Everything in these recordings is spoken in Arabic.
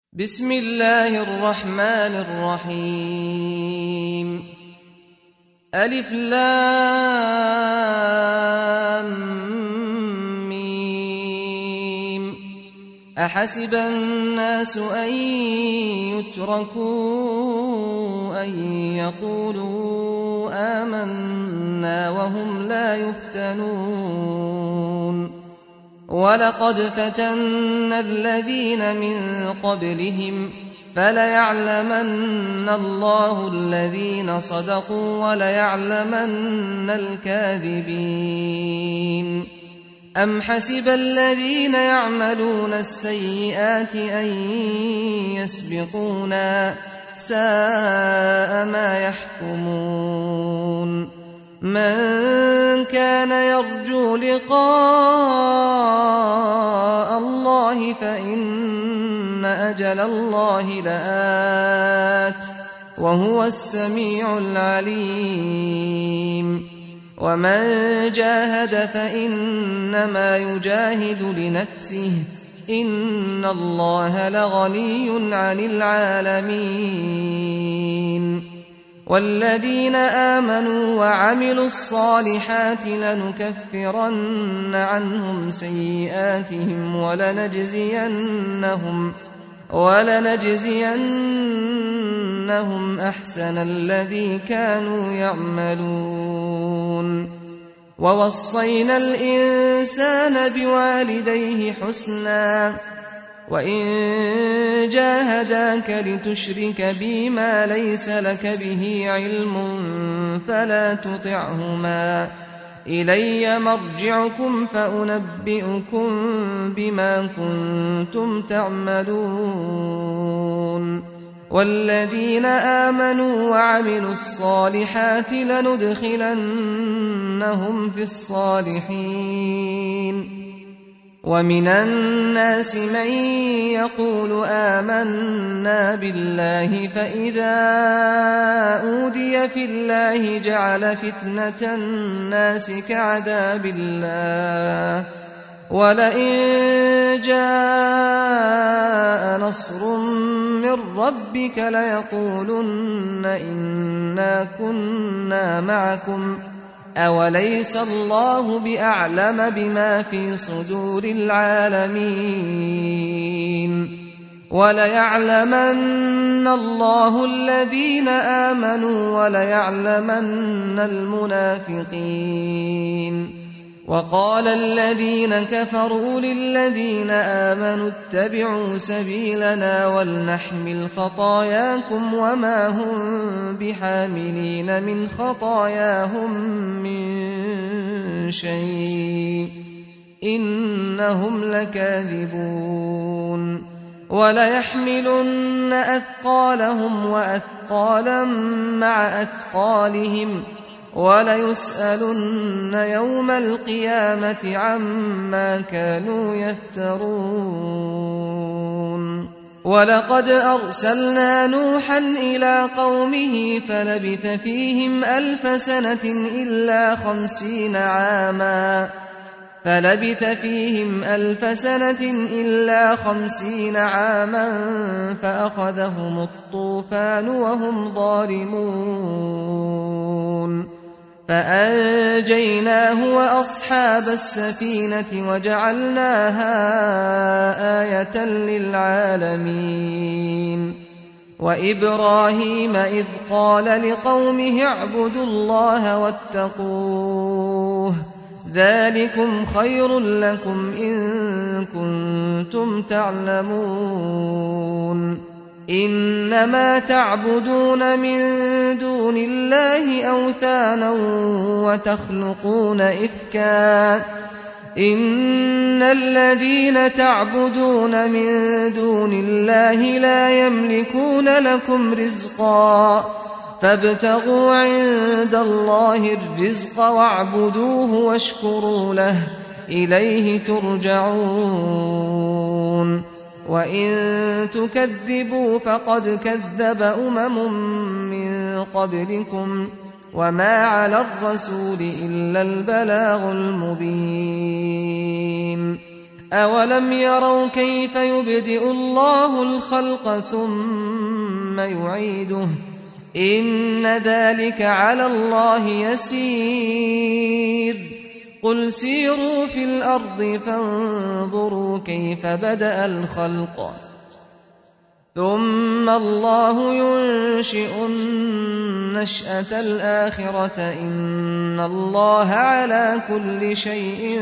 بسم الله الرحمن الرحيم. ألف لام ميم. أحسب الناس أن يتركوا أن يقولوا آمنا وهم لا يفتنون. ولقد فتنا الذين من قبلهم فليعلمن الله الذين صدقوا وليعلمن الكاذبين. أم حسب الذين يعملون السيئات أن يسبقونا ساء ما يحكمون. من كان يرجو لقاء الله فإن أجل الله لآت وهو السميع العليم. ومن جاهد فإنما يجاهد لنفسه إن الله لغني عن العالمين. والذين آمنوا وعملوا الصالحات لنكفرن عنهم سيئاتهم ولنجزينهم أحسن الذي كانوا يعملون. ووصينا الإنسان بوالديه حسنا وإن جاهداك لتشرك بي ما ليس لك به علم فلا تطعهما إلي مرجعكم فأنبئكم بما كنتم تعملون. والذين آمنوا وعملوا الصالحات لندخلنهم في الصالحين. ومن الناس من يقول آمنا بالله فإذا أوذي في الله جعل فتنة الناس كعذاب الله ولئن جاء نصر من ربك ليقولن إنا كنا معكم أوليس الله بأعلم بما في صدور العالمين. وليعلمن الله الذين آمنوا وليعلمن المنافقين. وقال الذين كفروا للذين آمنوا اتبعوا سبيلنا ولنحمل خطاياكم وما هم بحاملين من خطاياهم من شيء إنهم لكاذبون. وليحملن أثقالهم وأثقالا مع أثقالهم وليسألن يوم القيامة عما كانوا يفترون. ولقد أرسلنا نوحا إلى قومه فلبث فيهم 1000 سنة إلا 50 عاما فأخذهم الطوفان وهم ظالمون. فأنجيناه وأصحاب السفينة وجعلناها آية للعالمين. وإبراهيم إذ قال لقومه اعبدوا الله واتقوه ذلكم خير لكم إن كنتم تعلمون. إنما تعبدون من دون الله أوثانا وتخلقون إفكا إن الذين تعبدون من دون الله لا يملكون لكم رزقا فابتغوا عند الله الرزق واعبدوه واشكروا له إليه ترجعون. وإن تكذبوا فقد كذب من قبلكم وما على الرسول إلا البلاغ المبين. أولم يروا كيف يبدئ الله الخلق ثم يعيده إن ذلك على الله يسير قل سيروا في الأرض فانظروا كيف بدأ الخلق ثم الله ينشئ النشأة الآخرة إن الله على كل شيء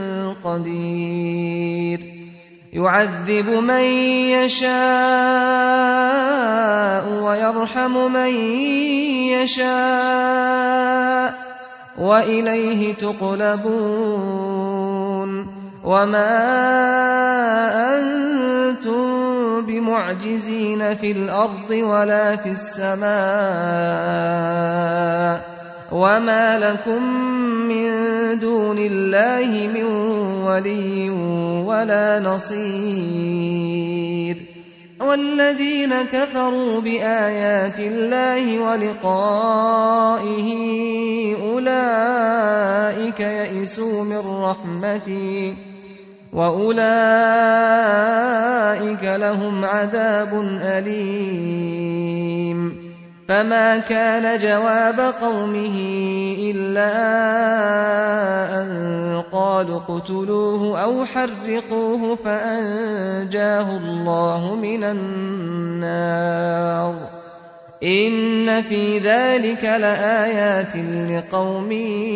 قدير يعذب من يشاء ويرحم من يشاء وإليه تقلبون وما أنتم بمعجزين في الأرض ولا في السماء وما لكم من دون الله من ولي ولا نصير والذين كفروا بآيات الله ولقائه أولئك يئسوا من رحمتي وأولئك لهم عذاب أليم فما كان جواب قومه إلا أن قالوا اقتلوه أو حرقوه فأنجاه الله من النار إن في ذلك لآيات لقوم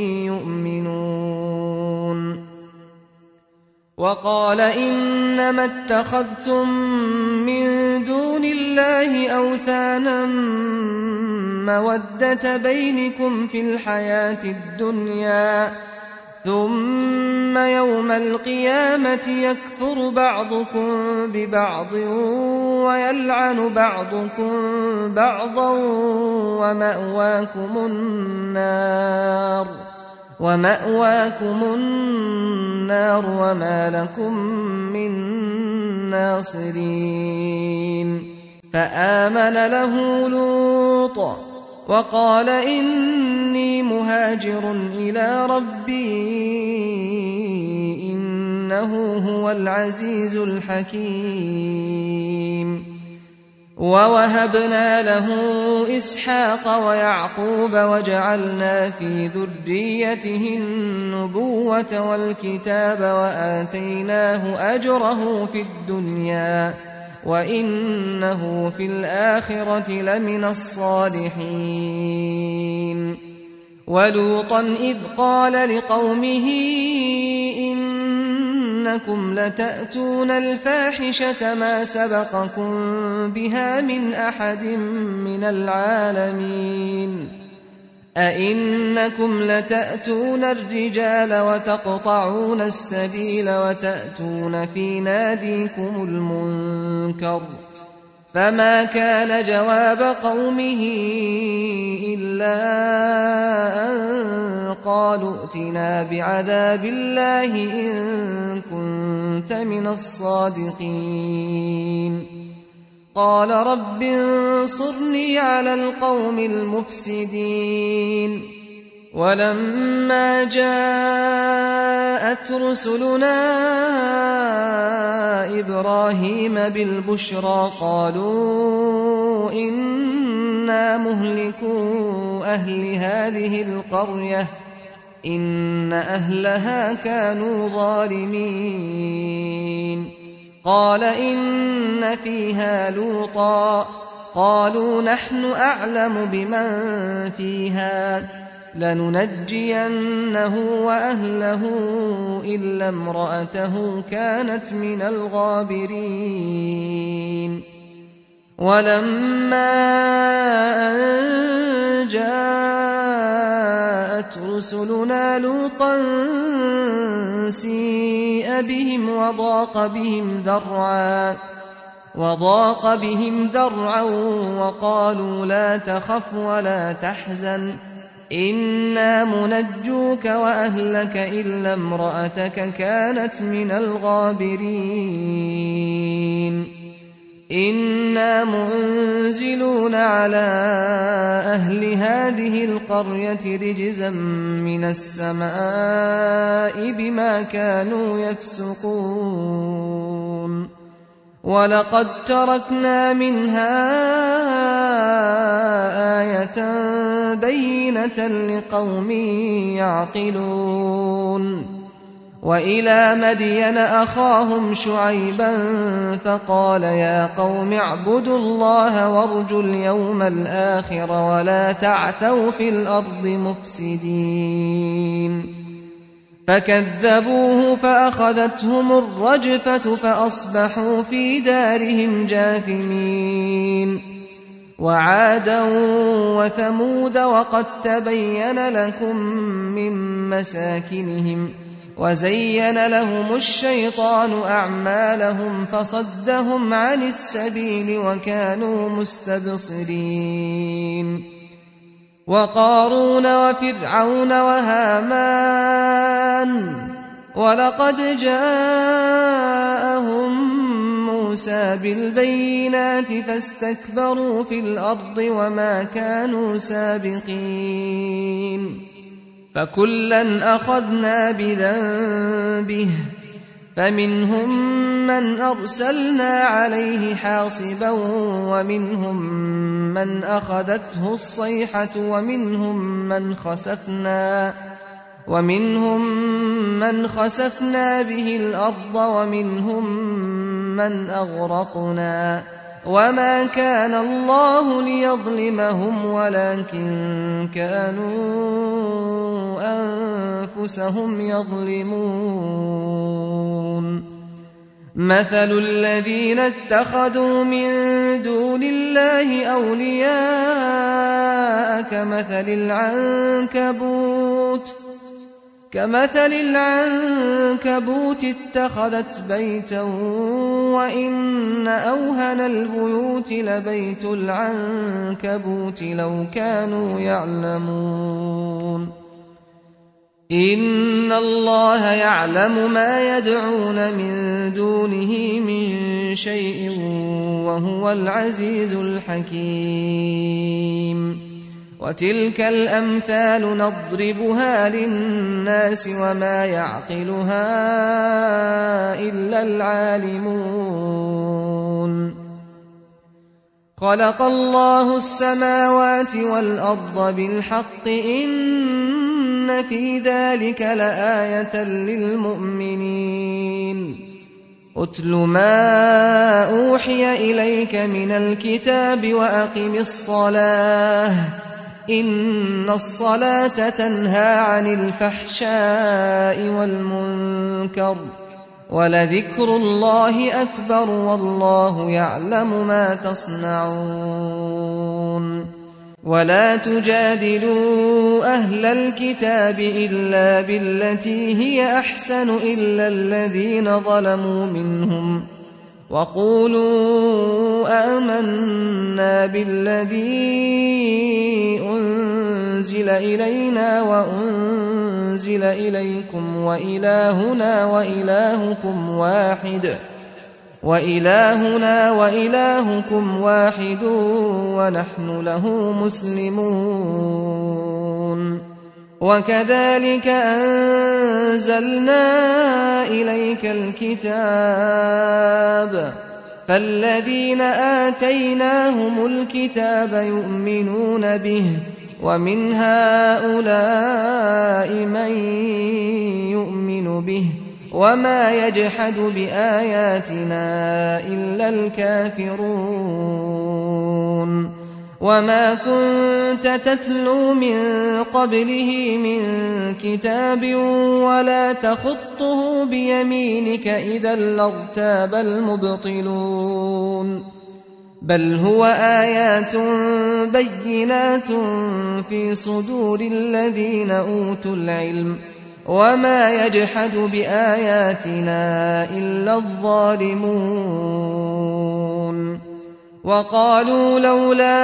يؤمنون وقال إنما اتخذتم من دون الله أوثانا مودة بينكم في الحياة الدنيا ثم يوم القيامة يكفر بعضكم ببعض ويلعن بعضكم بعضا ومأواكم النار وما لكم من ناصرين فآمن له لوط وقال إني مهاجر إلى ربي إنه هو العزيز الحكيم ووهبنا له إسحاق ويعقوب وجعلنا في ذريته النبوة والكتاب وآتيناه أجره في الدنيا وإنه في الآخرة لمن الصالحين ولوطا إذ قال لقومه إنكم لتأتون الفاحشة ما سبقكم بها من أحد من العالمين أئنكم لتأتون الرجال وتقطعون السبيل وتأتون في ناديكم المنكر فما كان جواب قومه إلا أن قالوا ائتنا بعذاب الله إن كنت من الصادقين قال رب انصرني على القوم المفسدين ولما جاءت رسلنا إبراهيم بالبشرى قالوا إنا مهلكو أهل هذه القرية إن أهلها كانوا ظالمين قال إن فيها لوطا قالوا نحن أعلم بمن فيها لننجينه وأهله إلا امرأته كانت من الغابرين ولما أن جاءت رسلنا لوطا سيء بهم وضاق بهم ذرعا وقالوا لا تخف ولا تحزن إنا منجوك وأهلك إلا امرأتك كانت من الغابرين إنا منزلون على أهل هذه القرية رجزا من السماء بما كانوا يفسقون ولقد تركنا منها آية بينة لقوم يعقلون وإلى مدين أخاهم شعيبا فقال يا قوم اعبدوا الله وارجوا اليوم الآخر ولا تعثوا في الأرض مفسدين فكذبوه فأخذتهم الرجفة فأصبحوا في دارهم جاثمين وعادا وثمود وقد تبين لكم من مساكنهم وزين لهم الشيطان أعمالهم فصدهم عن السبيل وكانوا مستبصرين وقارون وفرعون وهامان ولقد جاءهم موسى بالبينات فاستكبروا في الأرض وما كانوا سابقين فكلا أخذنا بذنبه فمنهم من أرسلنا عليه حاصبا ومنهم من أخذته الصيحة ومنهم من خسفنا به الأرض ومنهم من أغرقنا وما كان الله ليظلمهم ولكن كانوا أنفسهم يظلمون مثل الذين اتخذوا من دون الله أولياء كمثل العنكبوت اتخذت بيتا وإن أوهن البيوت لبيت العنكبوت لو كانوا يعلمون إن الله يعلم ما يدعون من دونه من شيء وهو العزيز الحكيم وتلك الأمثال نضربها للناس وما يعقلها إلا العالمون خلق الله السماوات والأرض بالحق إن في ذلك لآية للمؤمنين أتل ما أوحي إليك من الكتاب وأقم الصلاة إن الصلاة تنهى عن الفحشاء والمنكر ولذكر الله أكبر والله يعلم ما تصنعون ولا تجادلوا أهل الكتاب إلا بالتي هي أحسن إلا الذين ظلموا منهم وقولوا آمنا بالذي أنزل إلينا وأنزل إليكم وإلهنا وإلهكم واحد ونحن له مسلمون وكذلك أنزلنا إليك الكتاب فالذين آتيناهم الكتاب يؤمنون به ومن هؤلاء من يؤمن به وما يجحد بآياتنا إلا الكافرون وما كنت تتلو من قبله من كتاب ولا تخطه بيمينك إذا لارتاب المبطلون بل هو آيات بينات في صدور الذين أوتوا العلم وما يجحد بآياتنا إلا الظالمون وقالوا لولا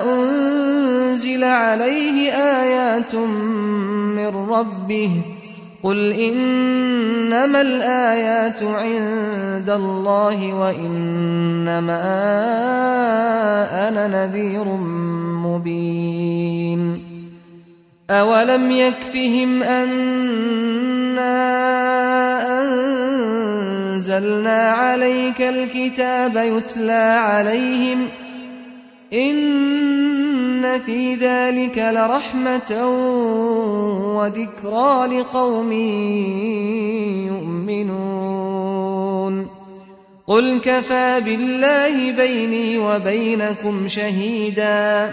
أنزل عليه آيات من ربه قل إنما الآيات عند الله وإنما أنا نذير مبين أولم يكفهم أنا أنزلنا عليك الكتاب يتلى عليهم إن في ذلك لرحمة وذكرى لقوم يؤمنون قل كفى بالله بيني وبينكم شهيدا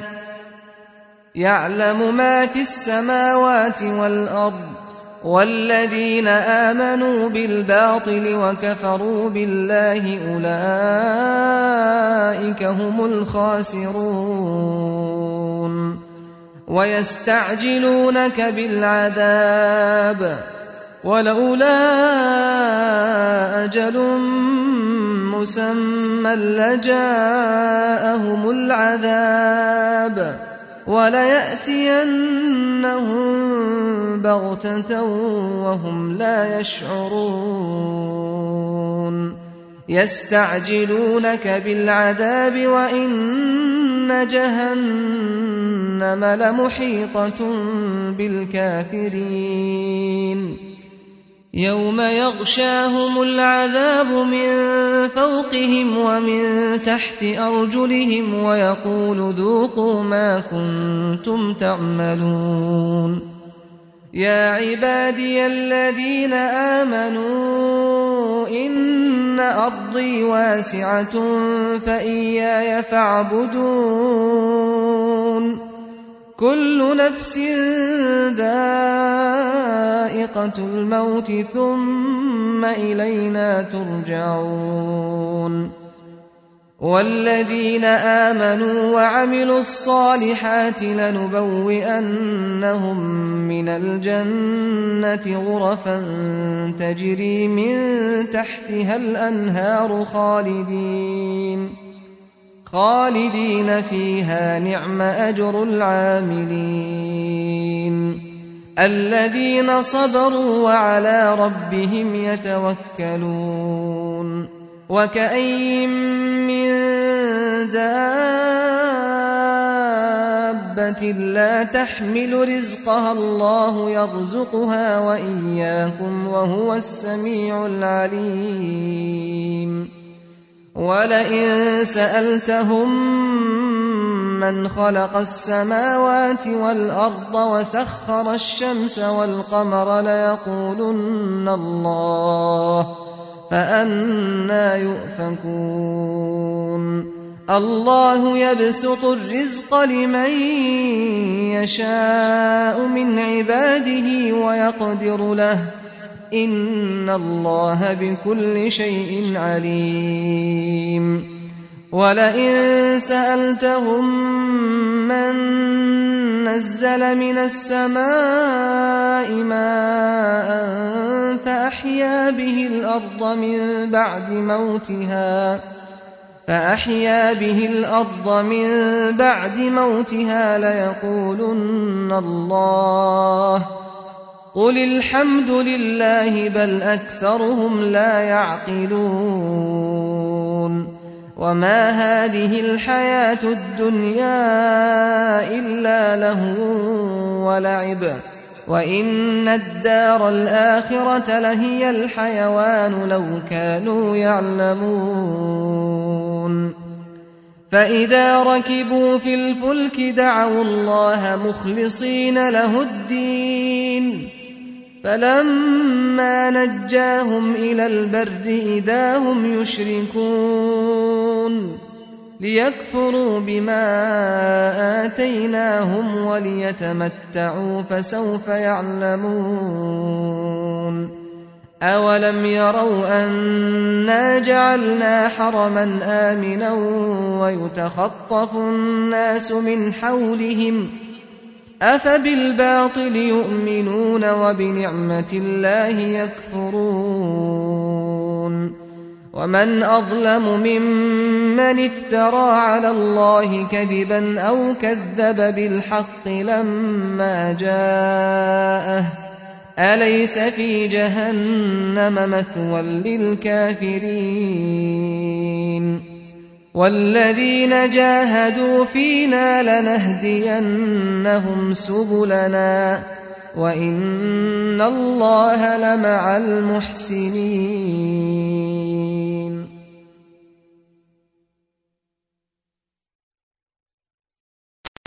يعلم ما في السماوات والأرض والذين آمنوا بالباطل وكفروا بالله أولئك هم الخاسرون ويستعجلونك بالعذاب ولولا أجل مسمى لجاءهم العذاب وليأتينهم بغتة وهم لا يشعرون يستعجلونك بالعذاب وإن جهنم لمحيطة بالكافرين يوم يغشاهم العذاب من فوقهم ومن تحت أرجلهم ويقول ذوقوا ما كنتم تعملون يا عبادي الذين آمنوا إن أرضي واسعة فإياي فاعبدون كل نفس ذائقة الموت ثم إلينا ترجعون والذين آمنوا وعملوا الصالحات لنبوئنهم من الجنة غرفا تجري من تحتها الأنهار خالدين فيها نعم أجر العاملين الذين صبروا وعلى ربهم يتوكلون وكأين من دابة لا تحمل رزقها الله يرزقها وإياكم وهو السميع العليم ولئن سألتهم من خلق السماوات والأرض وسخر الشمس والقمر ليقولن الله فأنى يؤفكون الله يبسط الرزق لمن يشاء من عباده ويقدر له إن الله بكل شيء عليم ولئن سألتهم من نزل من السماء ماء فأحيا به الأرض من بعد موتها ليقولن الله قل الحمد لله بل أكثرهم لا يعقلون وما هذه الحياة الدنيا إلا لهو ولعب وإن الدار الآخرة لهي الحيوان لو كانوا يعلمون فإذا ركبوا في الفلك دعوا الله مخلصين له الدين فلما نجاهم إلى البر إذا هم يشركون ليكفروا بما آتيناهم وليتمتعوا فسوف يعلمون أولم يروا أنا جعلنا حرما آمنا ويتخطف الناس من حولهم أفبالباطل يؤمنون وبنعمة الله يكفرون ومن أظلم ممن افترى على الله كذبا أو كذب بالحق لما جاءه أليس في جهنم مثوى للكافرين والذين جاهدوا فينا لنهدينهم سبلنا وإن الله لمع المحسنين